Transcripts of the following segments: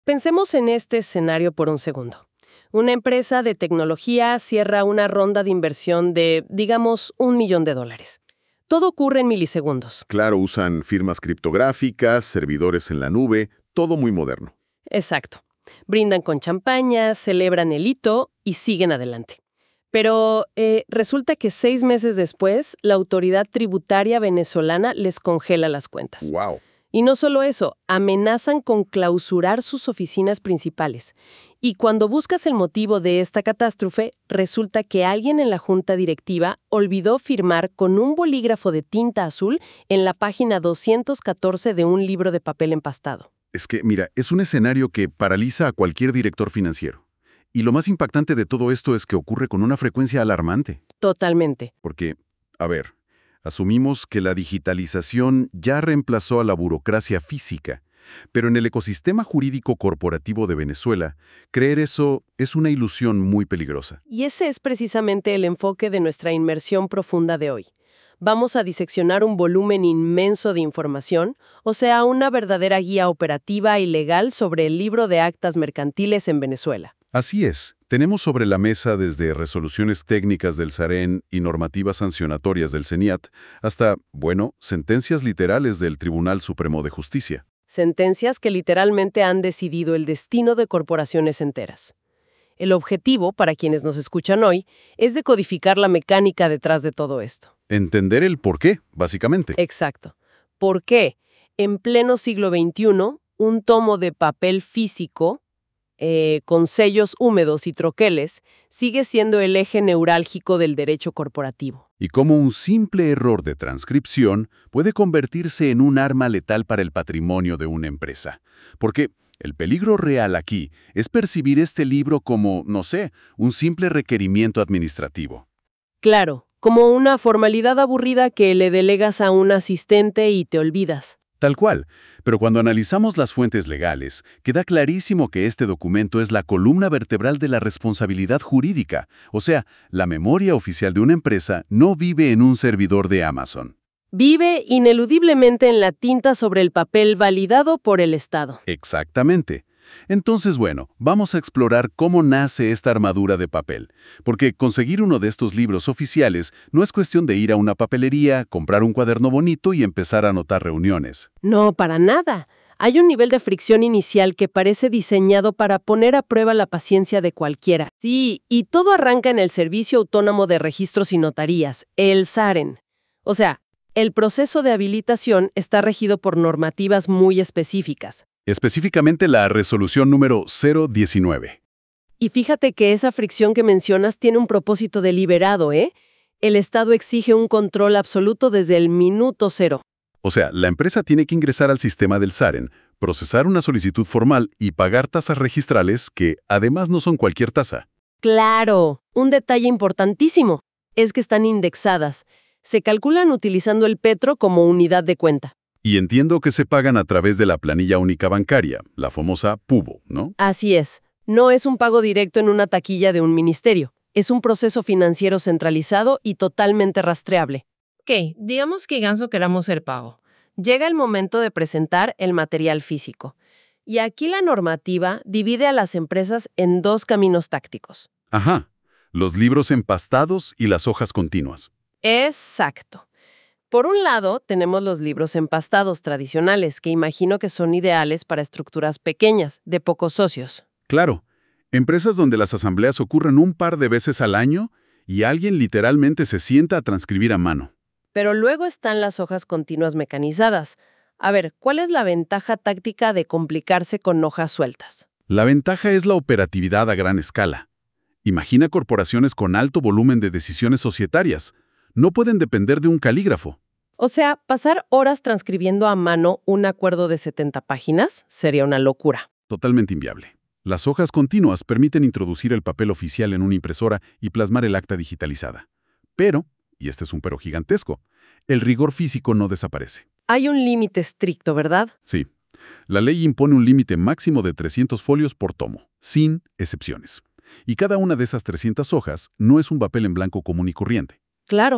Pensemos en este escenario por un segundo. Una empresa de tecnología cierra una ronda de inversión de, digamos, $1.000.000. Todo ocurre en milisegundos. Claro, usan firmas criptográficas, servidores en la nube, todo muy moderno. Exacto. Brindan con champaña, celebran el hito y siguen adelante. Pero resulta que 6 meses después, la autoridad tributaria venezolana les congela las cuentas. ¡Wow! Y no solo eso, amenazan con clausurar sus oficinas principales. Y cuando buscas el motivo de esta catástrofe, resulta que alguien en la junta directiva olvidó firmar con un bolígrafo de tinta azul en la página 214 de un libro de papel empastado. Es que, mira, es un escenario que paraliza a cualquier director financiero. Y lo más impactante de todo esto es que ocurre con una frecuencia alarmante. Totalmente. Porque, a ver, asumimos que la digitalización ya reemplazó a la burocracia física, pero en el ecosistema jurídico corporativo de Venezuela, creer eso es una ilusión muy peligrosa. Y ese es precisamente el enfoque de nuestra inmersión profunda de hoy. Vamos a diseccionar un volumen inmenso de información, o sea, una verdadera guía operativa y legal sobre el libro de actas mercantiles en Venezuela. Así es, tenemos sobre la mesa desde resoluciones técnicas del SAREN y normativas sancionatorias del CENIAT hasta, bueno, sentencias literales del Tribunal Supremo de Justicia. Sentencias que literalmente han decidido el destino de corporaciones enteras. El objetivo, para quienes nos escuchan hoy, es decodificar la mecánica detrás de todo esto. Entender el por qué, básicamente. Exacto. ¿Por qué, en pleno siglo XXI, un tomo de papel físico con sellos húmedos y troqueles, sigue siendo el eje neurálgico del derecho corporativo? Y cómo un simple error de transcripción puede convertirse en un arma letal para el patrimonio de una empresa. Porque el peligro real aquí es percibir este libro como, no sé, un simple requerimiento administrativo. Claro, como una formalidad aburrida que le delegas a un asistente y te olvidas. Tal cual, pero cuando analizamos las fuentes legales, queda clarísimo que este documento es la columna vertebral de la responsabilidad jurídica, o sea, la memoria oficial de una empresa no vive en un servidor de Amazon. Vive ineludiblemente en la tinta sobre el papel validado por el Estado. Exactamente. Entonces, bueno, vamos a explorar cómo nace esta armadura de papel, porque conseguir uno de estos libros oficiales no es cuestión de ir a una papelería, comprar un cuaderno bonito y empezar a anotar reuniones. No, para nada. Hay un nivel de fricción inicial que parece diseñado para poner a prueba la paciencia de cualquiera. Sí, y todo arranca en el Servicio Autónomo de Registros y Notarías, el SAREN. O sea, el proceso de habilitación está regido por normativas muy específicas. Específicamente la resolución número 019. Y fíjate que esa fricción que mencionas tiene un propósito deliberado, ¿eh? El Estado exige un control absoluto desde el minuto cero. O sea, la empresa tiene que ingresar al sistema del SAREN, procesar una solicitud formal y pagar tasas registrales que, además, no son cualquier tasa. ¡Claro! Un detalle importantísimo es que están indexadas. Se calculan utilizando el petro como unidad de cuenta. Y entiendo que se pagan a través de la planilla única bancaria, la famosa PUBO, ¿no? Así es. No es un pago directo en una taquilla de un ministerio. Es un proceso financiero centralizado y totalmente rastreable. Ok, digamos que Ganso queramos el pago. Llega el momento de presentar el material físico. Y aquí la normativa divide a las empresas en 2 caminos tácticos. Ajá, los libros empastados y las hojas continuas. Exacto. Por un lado, tenemos los libros empastados tradicionales, que imagino que son ideales para estructuras pequeñas, de pocos socios. Claro, empresas donde las asambleas ocurren un par de veces al año y alguien literalmente se sienta a transcribir a mano. Pero luego están las hojas continuas mecanizadas. A ver, ¿cuál es la ventaja táctica de complicarse con hojas sueltas? La ventaja es la operatividad a gran escala. Imagina corporaciones con alto volumen de decisiones societarias. No pueden depender de un calígrafo. O sea, pasar horas transcribiendo a mano un acuerdo de 70 páginas sería una locura. Totalmente inviable. Las hojas continuas permiten introducir el papel oficial en una impresora y plasmar el acta digitalizada. Pero, y este es un pero gigantesco, el rigor físico no desaparece. Hay un límite estricto, ¿verdad? Sí. La ley impone un límite máximo de 300 folios por tomo, sin excepciones. Y cada una de esas 300 hojas no es un papel en blanco común y corriente. Claro,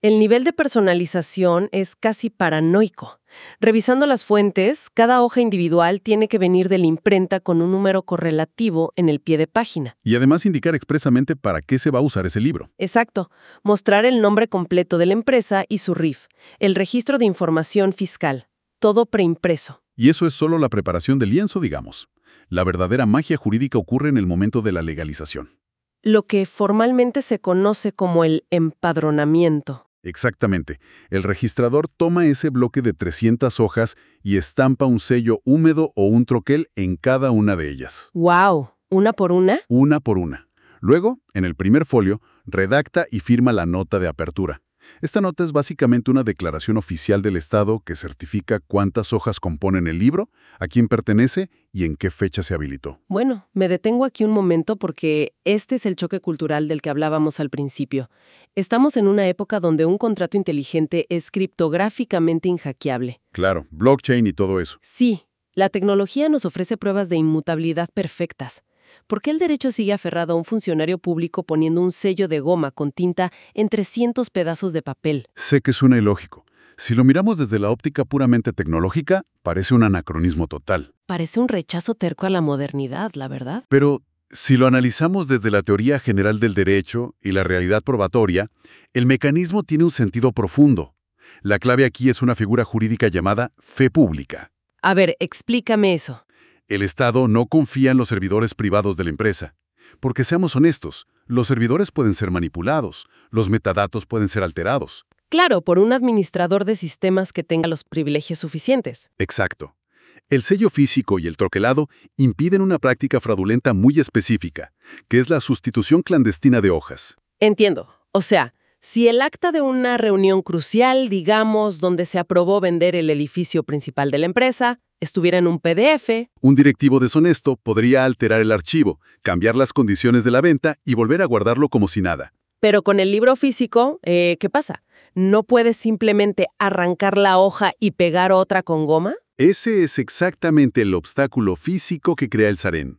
El nivel de personalización es casi paranoico. Revisando las fuentes, cada hoja individual tiene que venir de la imprenta con un número correlativo en el pie de página. Y además indicar expresamente para qué se va a usar ese libro. Exacto. Mostrar el nombre completo de la empresa y su RIF, el registro de información fiscal. Todo preimpreso. Y eso es solo la preparación del lienzo, digamos. La verdadera magia jurídica ocurre en el momento de la legalización. Lo que formalmente se conoce como el empadronamiento. Exactamente. El registrador toma ese bloque de 300 hojas y estampa un sello húmedo o un troquel en cada una de ellas. ¡Wow! ¿Una por una? Una por una. Luego, en el primer folio, redacta y firma la nota de apertura. Esta nota es básicamente una declaración oficial del Estado que certifica cuántas hojas componen el libro, a quién pertenece y en qué fecha se habilitó. Bueno, me detengo aquí un momento porque este es el choque cultural del que hablábamos al principio. Estamos en una época donde un contrato inteligente es criptográficamente inhackeable. Claro, blockchain y todo eso. Sí, la tecnología nos ofrece pruebas de inmutabilidad perfectas. ¿Por qué el derecho sigue aferrado a un funcionario público poniendo un sello de goma con tinta en 300 pedazos de papel? Sé que suena ilógico. Si lo miramos desde la óptica puramente tecnológica, parece un anacronismo total. Parece un rechazo terco a la modernidad, la verdad. Pero si lo analizamos desde la teoría general del derecho y la realidad probatoria, el mecanismo tiene un sentido profundo. La clave aquí es una figura jurídica llamada fe pública. A ver, explícame eso. El Estado no confía en los servidores privados de la empresa. Porque seamos honestos, los servidores pueden ser manipulados, los metadatos pueden ser alterados. Claro, por un administrador de sistemas que tenga los privilegios suficientes. Exacto. El sello físico y el troquelado impiden una práctica fraudulenta muy específica, que es la sustitución clandestina de hojas. Entiendo. O sea, si el acta de una reunión crucial, digamos, donde se aprobó vender el edificio principal de la empresa, estuviera en un PDF. Un directivo deshonesto podría alterar el archivo, cambiar las condiciones de la venta y volver a guardarlo como si nada. Pero con el libro físico, ¿qué pasa? ¿No puedes simplemente arrancar la hoja y pegar otra con goma? Ese es exactamente el obstáculo físico que crea el SAREN.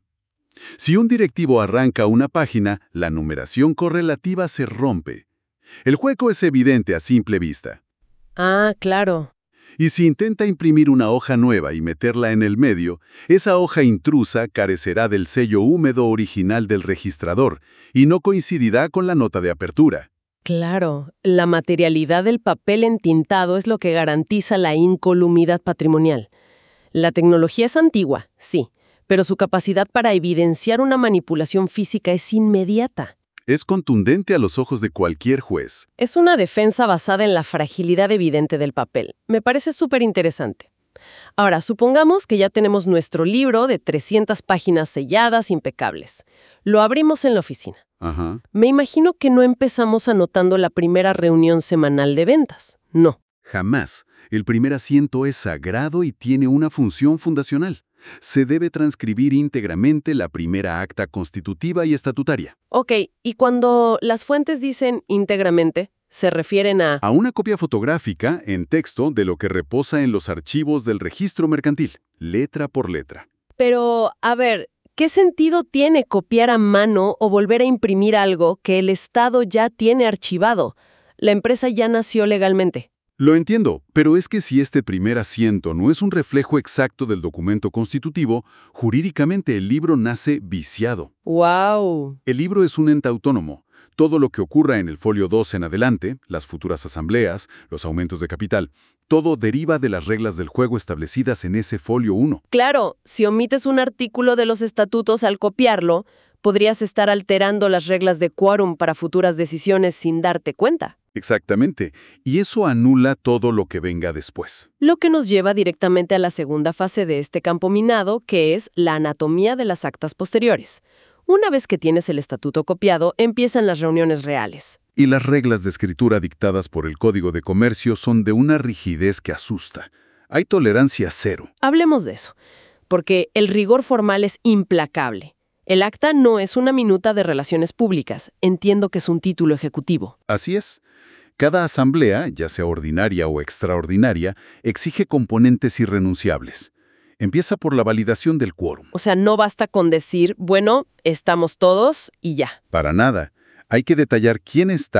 Si un directivo arranca una página, la numeración correlativa se rompe. El hueco es evidente a simple vista. Ah, claro. Y si intenta imprimir una hoja nueva y meterla en el medio, esa hoja intrusa carecerá del sello húmedo original del registrador y no coincidirá con la nota de apertura. Claro, la materialidad del papel entintado es lo que garantiza la incolumidad patrimonial. La tecnología es antigua, sí, pero su capacidad para evidenciar una manipulación física es inmediata. Es contundente a los ojos de cualquier juez. Es una defensa basada en la fragilidad evidente del papel. Me parece súper interesante. Ahora, supongamos que ya tenemos nuestro libro de 300 páginas selladas, impecables. Lo abrimos en la oficina. Ajá. Me imagino que no empezamos anotando la primera reunión semanal de ventas. No. Jamás. El primer asiento es sagrado y tiene una función fundacional. Se debe transcribir íntegramente la primera acta constitutiva y estatutaria. Ok, y cuando las fuentes dicen íntegramente, se refieren a... A una copia fotográfica en texto de lo que reposa en los archivos del registro mercantil, letra por letra. Pero, a ver, ¿qué sentido tiene copiar a mano o volver a imprimir algo que el Estado ya tiene archivado? La empresa ya nació legalmente. Lo entiendo, pero es que si este primer asiento no es un reflejo exacto del documento constitutivo, jurídicamente el libro nace viciado. ¡Wow! El libro es un ente autónomo. Todo lo que ocurra en el folio 2 en adelante, las futuras asambleas, los aumentos de capital, todo deriva de las reglas del juego establecidas en ese folio 1. Claro, si omites un artículo de los estatutos al copiarlo, podrías estar alterando las reglas de quórum para futuras decisiones sin darte cuenta. Exactamente, y eso anula todo lo que venga después. Lo que nos lleva directamente a la segunda fase de este campo minado, que es la anatomía de las actas posteriores. Una vez que tienes el estatuto copiado, empiezan las reuniones reales. Y las reglas de escritura dictadas por el Código de Comercio son de una rigidez que asusta. Hay tolerancia cero. Hablemos de eso, porque el rigor formal es implacable. El acta no es una minuta de relaciones públicas, entiendo que es un título ejecutivo. Así es. Cada asamblea, ya sea ordinaria o extraordinaria, exige componentes irrenunciables. Empieza por la validación del quórum. O sea, no basta con decir, bueno, estamos todos y ya. Para nada. Hay que detallar quién está,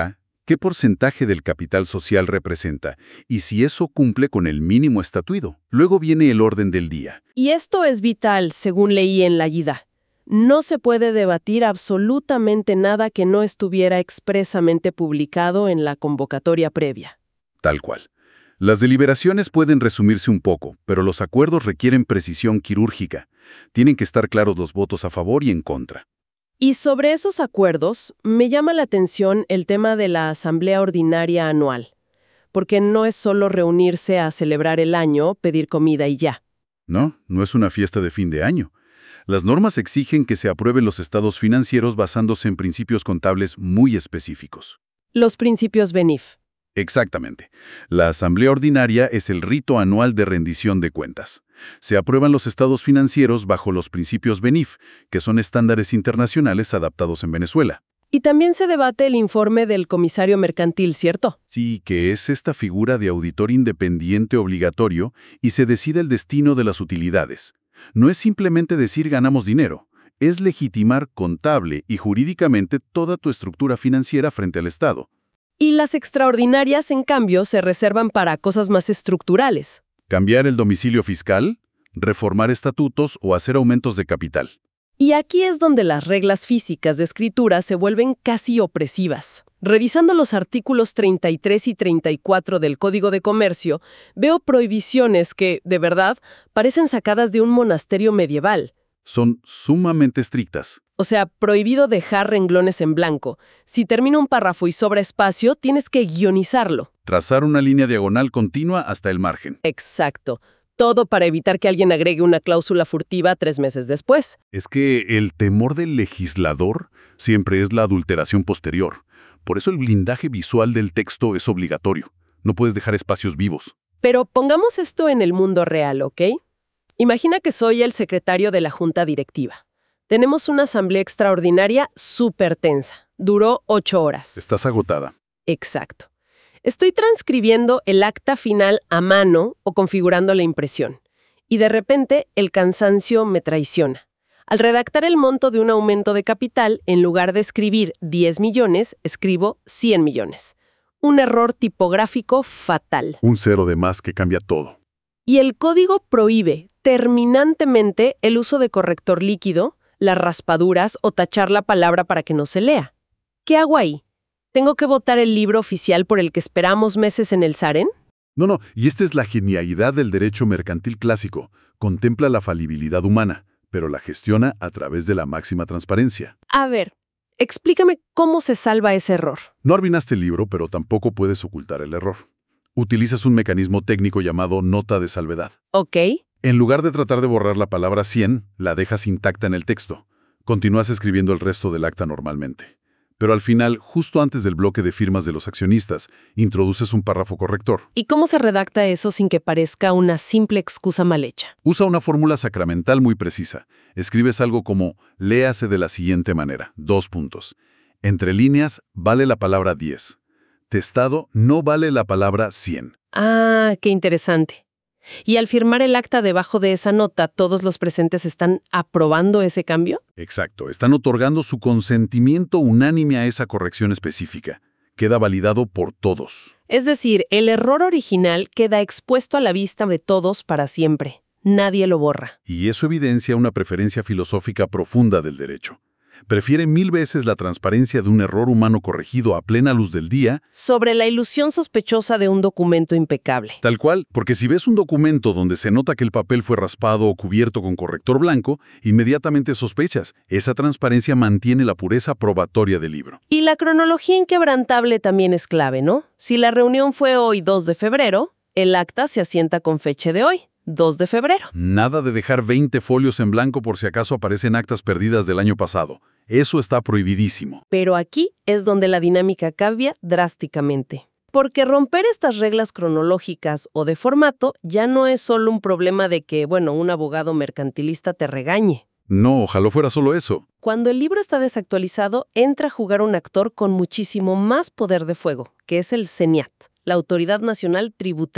qué porcentaje del capital social representa y si eso cumple con el mínimo estatuido. Luego viene el orden del día. Y esto es vital, según leí en la Yida. No se puede debatir absolutamente nada que no estuviera expresamente publicado en la convocatoria previa. Tal cual. Las deliberaciones pueden resumirse un poco, pero los acuerdos requieren precisión quirúrgica. Tienen que estar claros los votos a favor y en contra. Y sobre esos acuerdos, me llama la atención el tema de la Asamblea Ordinaria Anual, porque no es solo reunirse a celebrar el año, pedir comida y ya. No, no es una fiesta de fin de año. Las normas exigen que se aprueben los estados financieros basándose en principios contables muy específicos. Los principios BENIF. Exactamente. La Asamblea Ordinaria es el rito anual de rendición de cuentas. Se aprueban los estados financieros bajo los principios BENIF, que son estándares internacionales adaptados en Venezuela. Y también se debate el informe del comisario mercantil, ¿cierto? Sí, que es esta figura de auditor independiente obligatorio y se decide el destino de las utilidades. No es simplemente decir ganamos dinero, es legitimar contable y jurídicamente toda tu estructura financiera frente al Estado. Y las extraordinarias, en cambio, se reservan para cosas más estructurales. Cambiar el domicilio fiscal, reformar estatutos o hacer aumentos de capital. Y aquí es donde las reglas físicas de escritura se vuelven casi opresivas. Revisando los artículos 33 y 34 del Código de Comercio, veo prohibiciones que, de verdad, parecen sacadas de un monasterio medieval. Son sumamente estrictas. O sea, prohibido dejar renglones en blanco. Si termina un párrafo y sobra espacio, tienes que guionizarlo. Trazar una línea diagonal continua hasta el margen. Exacto. Todo para evitar que alguien agregue una cláusula furtiva 3 meses después. Es que el temor del legislador siempre es la adulteración posterior. Por eso el blindaje visual del texto es obligatorio. No puedes dejar espacios vivos. Pero pongamos esto en el mundo real, ¿ok? Imagina que soy el secretario de la junta directiva. Tenemos una asamblea extraordinaria súper tensa. Duró 8 horas. Estás agotada. Exacto. Estoy transcribiendo el acta final a mano o configurando la impresión. Y de repente el cansancio me traiciona. Al redactar el monto de un aumento de capital, en lugar de escribir 10 millones, escribo 100 millones. Un error tipográfico fatal. Un cero de más que cambia todo. Y el código prohíbe terminantemente el uso de corrector líquido, las raspaduras o tachar la palabra para que no se lea. ¿Qué hago ahí? ¿Tengo que votar el libro oficial por el que esperamos meses en el Saren? No, y esta es la genialidad del derecho mercantil clásico. Contempla la falibilidad humana, pero la gestiona a través de la máxima transparencia. A ver, explícame cómo se salva ese error. No arruinaste el libro, pero tampoco puedes ocultar el error. Utilizas un mecanismo técnico llamado nota de salvedad. Ok. En lugar de tratar de borrar la palabra 100, la dejas intacta en el texto. Continúas escribiendo el resto del acta normalmente. Pero al final, justo antes del bloque de firmas de los accionistas, introduces un párrafo corrector. ¿Y cómo se redacta eso sin que parezca una simple excusa mal hecha? Usa una fórmula sacramental muy precisa. Escribes algo como, léase de la siguiente manera, : Entre líneas, vale la palabra 10. Testado, no vale la palabra 100. Ah, qué interesante. ¿Y al firmar el acta debajo de esa nota, todos los presentes están aprobando ese cambio? Exacto, están otorgando su consentimiento unánime a esa corrección específica. Queda validado por todos. Es decir, el error original queda expuesto a la vista de todos para siempre. Nadie lo borra. Y eso evidencia una preferencia filosófica profunda del derecho. Prefiere 1000 veces la transparencia de un error humano corregido a plena luz del día sobre la ilusión sospechosa de un documento impecable. Tal cual, porque si ves un documento donde se nota que el papel fue raspado o cubierto con corrector blanco, inmediatamente sospechas. Esa transparencia mantiene la pureza probatoria del libro. Y la cronología inquebrantable también es clave, ¿no? Si la reunión fue hoy 2 de febrero, el acta se asienta con fecha de hoy. 2 de febrero. Nada de dejar 20 folios en blanco por si acaso aparecen actas perdidas del año pasado. Eso está prohibidísimo. Pero aquí es donde la dinámica cambia drásticamente. Porque romper estas reglas cronológicas o de formato ya no es solo un problema de que, un abogado mercantilista te regañe. No, ojalá fuera solo eso. Cuando el libro está desactualizado, entra a jugar un actor con muchísimo más poder de fuego, que es el CENIAT, la Autoridad Nacional Tributaria.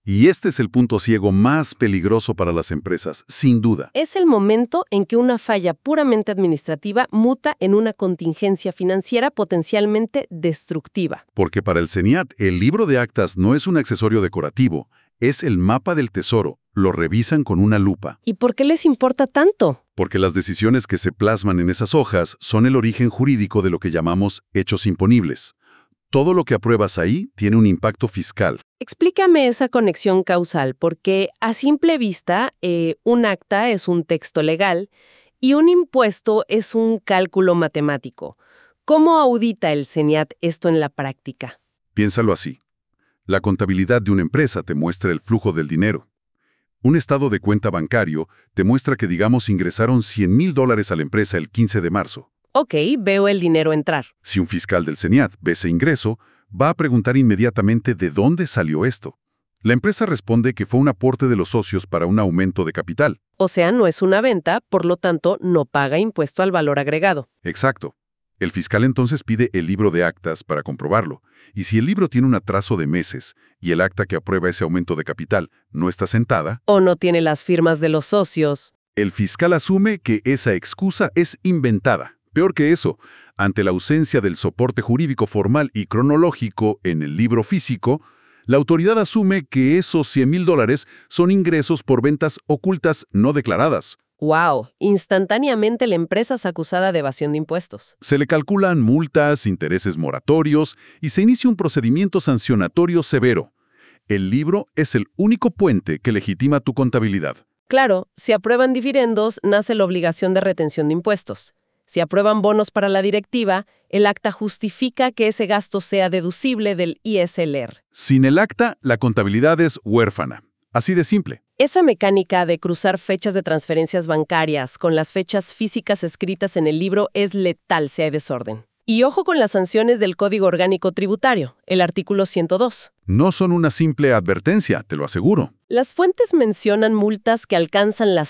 Y este es el punto ciego más peligroso para las empresas, sin duda. Es el momento en que una falla puramente administrativa muta en una contingencia financiera potencialmente destructiva. Porque para el CENIAT, el libro de actas no es un accesorio decorativo, es el mapa del tesoro. Lo revisan con una lupa. ¿Y por qué les importa tanto? Porque las decisiones que se plasman en esas hojas son el origen jurídico de lo que llamamos hechos imponibles. Todo lo que apruebas ahí tiene un impacto fiscal. Explícame esa conexión causal, porque a simple vista, un acta es un texto legal y un impuesto es un cálculo matemático. ¿Cómo audita el CENIAT esto en la práctica? Piénsalo así. La contabilidad de una empresa te muestra el flujo del dinero. Un estado de cuenta bancario te muestra que, digamos, ingresaron $100,000 a la empresa el 15 de marzo. Ok, veo el dinero entrar. Si un fiscal del CENIAT ve ese ingreso, va a preguntar inmediatamente de dónde salió esto. La empresa responde que fue un aporte de los socios para un aumento de capital. O sea, no es una venta, por lo tanto, no paga impuesto al valor agregado. Exacto. El fiscal entonces pide el libro de actas para comprobarlo. Y si el libro tiene un atraso de meses y el acta que aprueba ese aumento de capital no está sentada, O no tiene las firmas de los socios. el fiscal asume que esa excusa es inventada. Peor que eso, ante la ausencia del soporte jurídico formal y cronológico en el libro físico, la autoridad asume que esos $100,000 son ingresos por ventas ocultas no declaradas. ¡Wow! Instantáneamente la empresa es acusada de evasión de impuestos. Se le calculan multas, intereses moratorios y se inicia un procedimiento sancionatorio severo. El libro es el único puente que legitima tu contabilidad. Claro, si aprueban dividendos, nace la obligación de retención de impuestos. Si aprueban bonos para la directiva, el acta justifica que ese gasto sea deducible del ISLR. Sin el acta, la contabilidad es huérfana. Así de simple. Esa mecánica de cruzar fechas de transferencias bancarias con las fechas físicas escritas en el libro es letal si hay desorden. Y ojo con las sanciones del Código Orgánico Tributario, el artículo 102. No son una simple advertencia, te lo aseguro. Las fuentes mencionan multas que alcanzan las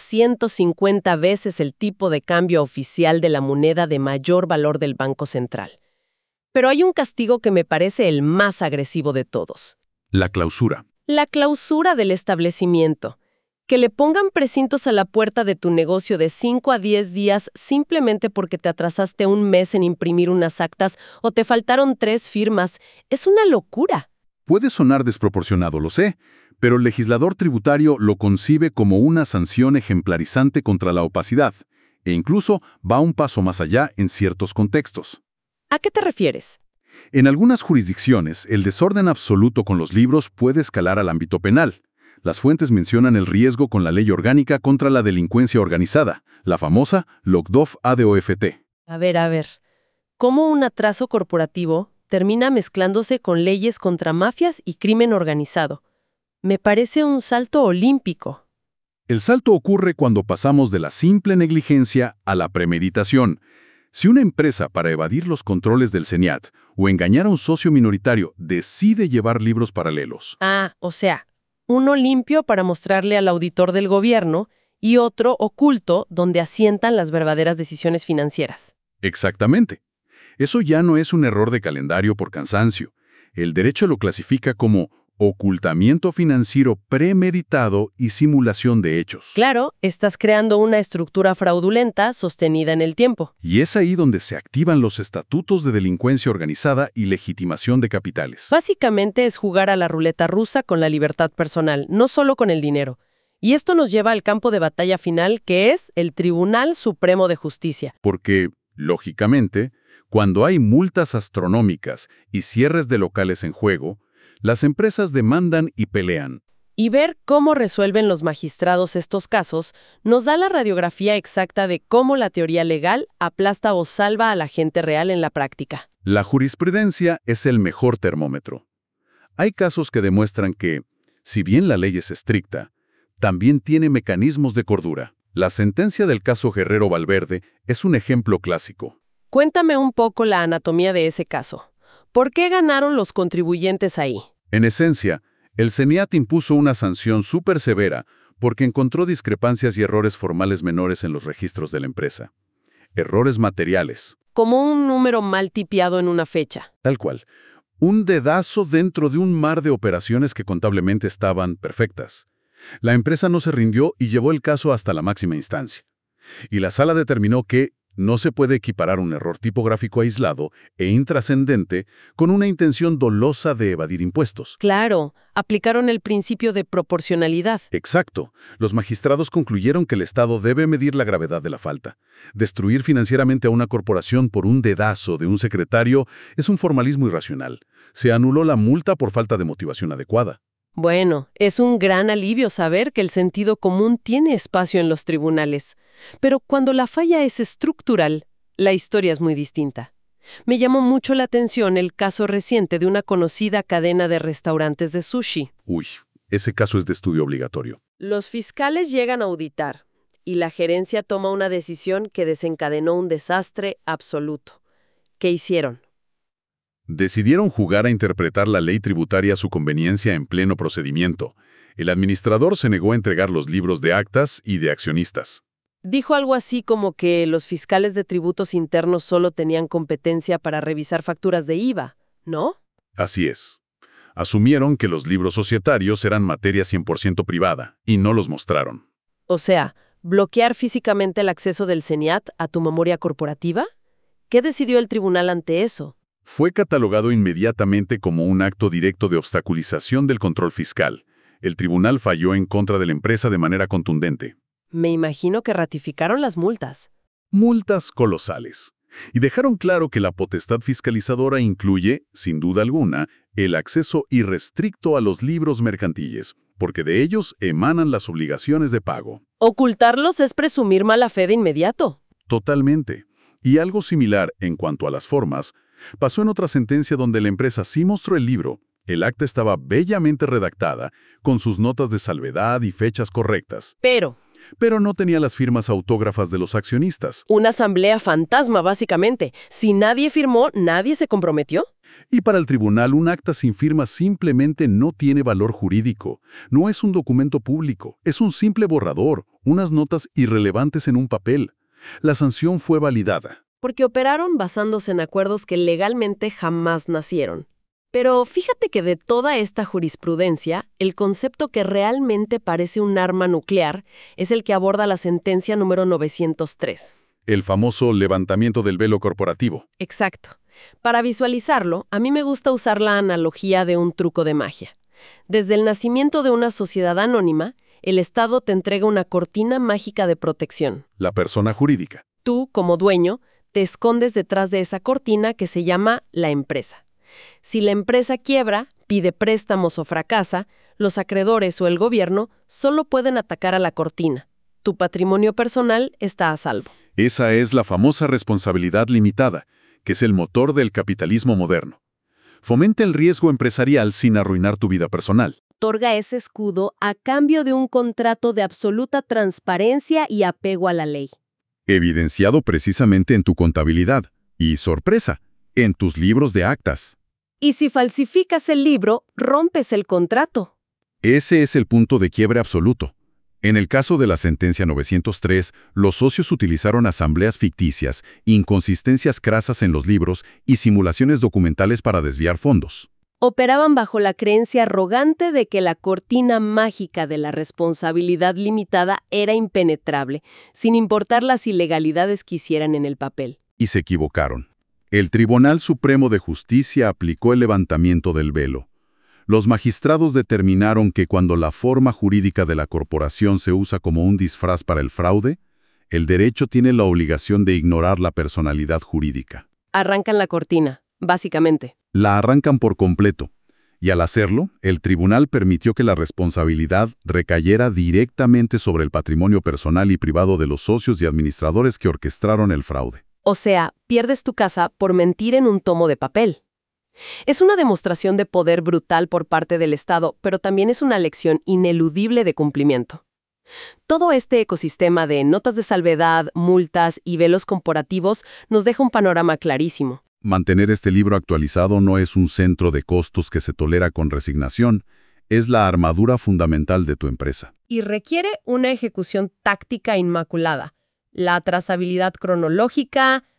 150 veces el tipo de cambio oficial de la moneda de mayor valor del Banco Central. Pero hay un castigo que me parece el más agresivo de todos. La clausura. La clausura del establecimiento. Que le pongan precintos a la puerta de tu negocio de 5 a 10 días simplemente porque te atrasaste un mes en imprimir unas actas o te faltaron 3 firmas. Es una locura. Puede sonar desproporcionado, lo sé, pero el legislador tributario lo concibe como una sanción ejemplarizante contra la opacidad, e incluso va un paso más allá en ciertos contextos. ¿A qué te refieres? En algunas jurisdicciones, el desorden absoluto con los libros puede escalar al ámbito penal. Las fuentes mencionan el riesgo con la Ley Orgánica contra la Delincuencia Organizada, la famosa LOCDOF-ADOFT. A ver. ¿Cómo un atraso corporativo termina mezclándose con leyes contra mafias y crimen organizado? Me parece un salto olímpico. El salto ocurre cuando pasamos de la simple negligencia a la premeditación. Si una empresa, para evadir los controles del CENIAT o engañar a un socio minoritario, decide llevar libros paralelos. O sea, uno limpio para mostrarle al auditor del gobierno y otro oculto donde asientan las verdaderas decisiones financieras. Exactamente. Eso ya no es un error de calendario por cansancio. El derecho lo clasifica como ocultamiento financiero premeditado y simulación de hechos. Claro, estás creando una estructura fraudulenta sostenida en el tiempo. Y es ahí donde se activan los estatutos de delincuencia organizada y legitimación de capitales. Básicamente es jugar a la ruleta rusa con la libertad personal, no solo con el dinero. Y esto nos lleva al campo de batalla final, que es el Tribunal Supremo de Justicia. Porque, lógicamente, cuando hay multas astronómicas y cierres de locales en juego, las empresas demandan y pelean. Y ver cómo resuelven los magistrados estos casos nos da la radiografía exacta de cómo la teoría legal aplasta o salva a la gente real en la práctica. La jurisprudencia es el mejor termómetro. Hay casos que demuestran que, si bien la ley es estricta, también tiene mecanismos de cordura. La sentencia del caso Guerrero Valverde es un ejemplo clásico. Cuéntame un poco la anatomía de ese caso. ¿Por qué ganaron los contribuyentes ahí? En esencia, el CENIAT impuso una sanción súper severa porque encontró discrepancias y errores formales menores en los registros de la empresa. Errores materiales. Como un número mal tipiado en una fecha. Tal cual. Un dedazo dentro de un mar de operaciones que contablemente estaban perfectas. La empresa no se rindió y llevó el caso hasta la máxima instancia. Y la sala determinó que no se puede equiparar un error tipográfico aislado e intrascendente con una intención dolosa de evadir impuestos. Claro, aplicaron el principio de proporcionalidad. Exacto. Los magistrados concluyeron que el Estado debe medir la gravedad de la falta. Destruir financieramente a una corporación por un dedazo de un secretario es un formalismo irracional. Se anuló la multa por falta de motivación adecuada. Bueno, es un gran alivio saber que el sentido común tiene espacio en los tribunales. Pero cuando la falla es estructural, la historia es muy distinta. Me llamó mucho la atención el caso reciente de una conocida cadena de restaurantes de sushi. Uy, ese caso es de estudio obligatorio. Los fiscales llegan a auditar y la gerencia toma una decisión que desencadenó un desastre absoluto. ¿Qué hicieron? Decidieron jugar a interpretar la ley tributaria a su conveniencia en pleno procedimiento. El administrador se negó a entregar los libros de actas y de accionistas. Dijo algo así como que los fiscales de tributos internos solo tenían competencia para revisar facturas de IVA, ¿no? Así es. Asumieron que los libros societarios eran materia 100% privada y no los mostraron. O sea, ¿bloquear físicamente el acceso del CENIAT a tu memoria corporativa? ¿Qué decidió el tribunal ante eso? Fue catalogado inmediatamente como un acto directo de obstaculización del control fiscal. El tribunal falló en contra de la empresa de manera contundente. Me imagino que ratificaron las multas. Multas colosales. Y dejaron claro que la potestad fiscalizadora incluye, sin duda alguna, el acceso irrestricto a los libros mercantiles, porque de ellos emanan las obligaciones de pago. Ocultarlos es presumir mala fe de inmediato. Totalmente. Y algo similar en cuanto a las formas, pasó en otra sentencia donde la empresa sí mostró el libro. El acta estaba bellamente redactada, con sus notas de salvedad y fechas correctas. Pero no tenía las firmas autógrafas de los accionistas. Una asamblea fantasma, básicamente. Si nadie firmó, ¿nadie se comprometió? Y para el tribunal, un acta sin firma simplemente no tiene valor jurídico. No es un documento público, es un simple borrador, unas notas irrelevantes en un papel. La sanción fue validada. Porque operaron basándose en acuerdos que legalmente jamás nacieron. Pero fíjate que de toda esta jurisprudencia, el concepto que realmente parece un arma nuclear es el que aborda la sentencia número 903. El famoso levantamiento del velo corporativo. Exacto. Para visualizarlo, a mí me gusta usar la analogía de un truco de magia. Desde el nacimiento de una sociedad anónima, el Estado te entrega una cortina mágica de protección. La persona jurídica. Tú, como dueño, te escondes detrás de esa cortina que se llama la empresa. Si la empresa quiebra, pide préstamos o fracasa, los acreedores o el gobierno solo pueden atacar a la cortina. Tu patrimonio personal está a salvo. Esa es la famosa responsabilidad limitada, que es el motor del capitalismo moderno. Fomenta el riesgo empresarial sin arruinar tu vida personal. Otorga ese escudo a cambio de un contrato de absoluta transparencia y apego a la ley. Evidenciado precisamente en tu contabilidad. Y, sorpresa, en tus libros de actas. Y si falsificas el libro, rompes el contrato. Ese es el punto de quiebre absoluto. En el caso de la sentencia 903, los socios utilizaron asambleas ficticias, inconsistencias crasas en los libros y simulaciones documentales para desviar fondos. Operaban bajo la creencia arrogante de que la cortina mágica de la responsabilidad limitada era impenetrable, sin importar las ilegalidades que hicieran en el papel. Y se equivocaron. El Tribunal Supremo de Justicia aplicó el levantamiento del velo. Los magistrados determinaron que cuando la forma jurídica de la corporación se usa como un disfraz para el fraude, el derecho tiene la obligación de ignorar la personalidad jurídica. Arrancan la cortina, básicamente. La arrancan por completo. Y al hacerlo, el tribunal permitió que la responsabilidad recayera directamente sobre el patrimonio personal y privado de los socios y administradores que orquestaron el fraude. O sea, pierdes tu casa por mentir en un tomo de papel. Es una demostración de poder brutal por parte del Estado, pero también es una lección ineludible de cumplimiento. Todo este ecosistema de notas de salvedad, multas y velos corporativos nos deja un panorama clarísimo. Mantener este libro actualizado no es un centro de costos que se tolera con resignación, es la armadura fundamental de tu empresa. Y requiere una ejecución táctica inmaculada. La trazabilidad cronológica,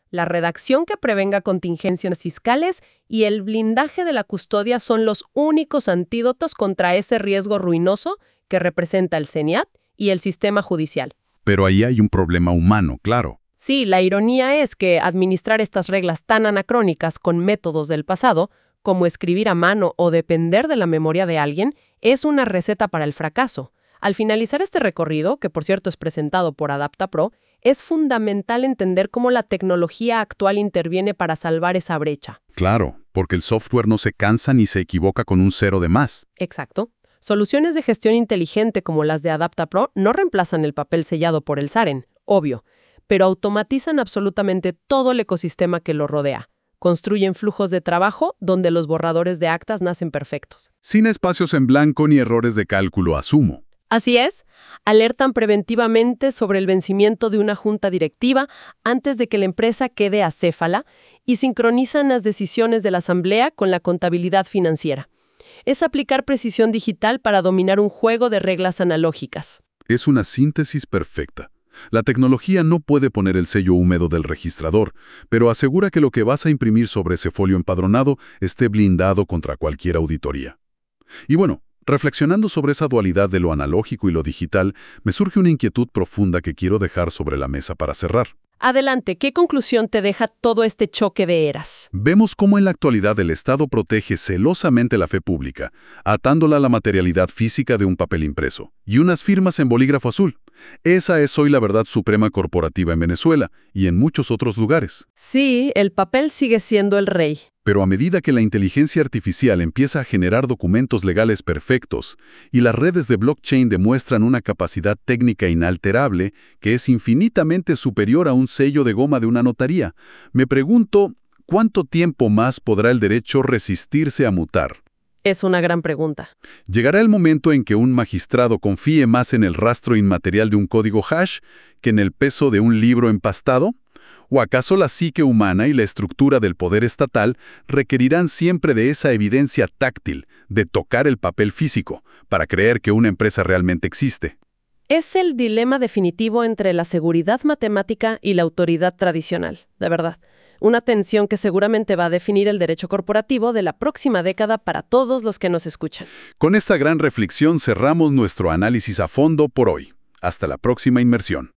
La redacción que prevenga contingencias fiscales y el blindaje de la custodia son los únicos antídotos contra ese riesgo ruinoso que representa el CENIAT y el sistema judicial. Pero ahí hay un problema humano, claro. Sí, la ironía es que administrar estas reglas tan anacrónicas con métodos del pasado, como escribir a mano o depender de la memoria de alguien, es una receta para el fracaso. Al finalizar este recorrido, que por cierto es presentado por AdaptaPro, es fundamental entender cómo la tecnología actual interviene para salvar esa brecha. Claro, porque el software no se cansa ni se equivoca con un cero de más. Exacto. Soluciones de gestión inteligente como las de AdaptaPro no reemplazan el papel sellado por el SAREN, obvio, pero automatizan absolutamente todo el ecosistema que lo rodea. Construyen flujos de trabajo donde los borradores de actas nacen perfectos. Sin espacios en blanco ni errores de cálculo, asumo. Así es, alertan preventivamente sobre el vencimiento de una junta directiva antes de que la empresa quede acéfala y sincronizan las decisiones de la asamblea con la contabilidad financiera. Es aplicar precisión digital para dominar un juego de reglas analógicas. Es una síntesis perfecta. La tecnología no puede poner el sello húmedo del registrador, pero asegura que lo que vas a imprimir sobre ese folio empadronado esté blindado contra cualquier auditoría. Y bueno, reflexionando sobre esa dualidad de lo analógico y lo digital, me surge una inquietud profunda que quiero dejar sobre la mesa para cerrar. Adelante, ¿qué conclusión te deja todo este choque de eras? Vemos cómo en la actualidad el Estado protege celosamente la fe pública, atándola a la materialidad física de un papel impreso y unas firmas en bolígrafo azul. Esa es hoy la verdad suprema corporativa en Venezuela y en muchos otros lugares. Sí, el papel sigue siendo el rey. Pero a medida que la inteligencia artificial empieza a generar documentos legales perfectos y las redes de blockchain demuestran una capacidad técnica inalterable que es infinitamente superior a un sello de goma de una notaría, me pregunto, ¿cuánto tiempo más podrá el derecho resistirse a mutar? Es una gran pregunta. ¿Llegará el momento en que un magistrado confíe más en el rastro inmaterial de un código hash que en el peso de un libro empastado? ¿O acaso la psique humana y la estructura del poder estatal requerirán siempre de esa evidencia táctil, de tocar el papel físico, para creer que una empresa realmente existe? Es el dilema definitivo entre la seguridad matemática y la autoridad tradicional, de verdad. Una tensión que seguramente va a definir el derecho corporativo de la próxima década para todos los que nos escuchan. Con esta gran reflexión cerramos nuestro análisis a fondo por hoy. Hasta la próxima inmersión.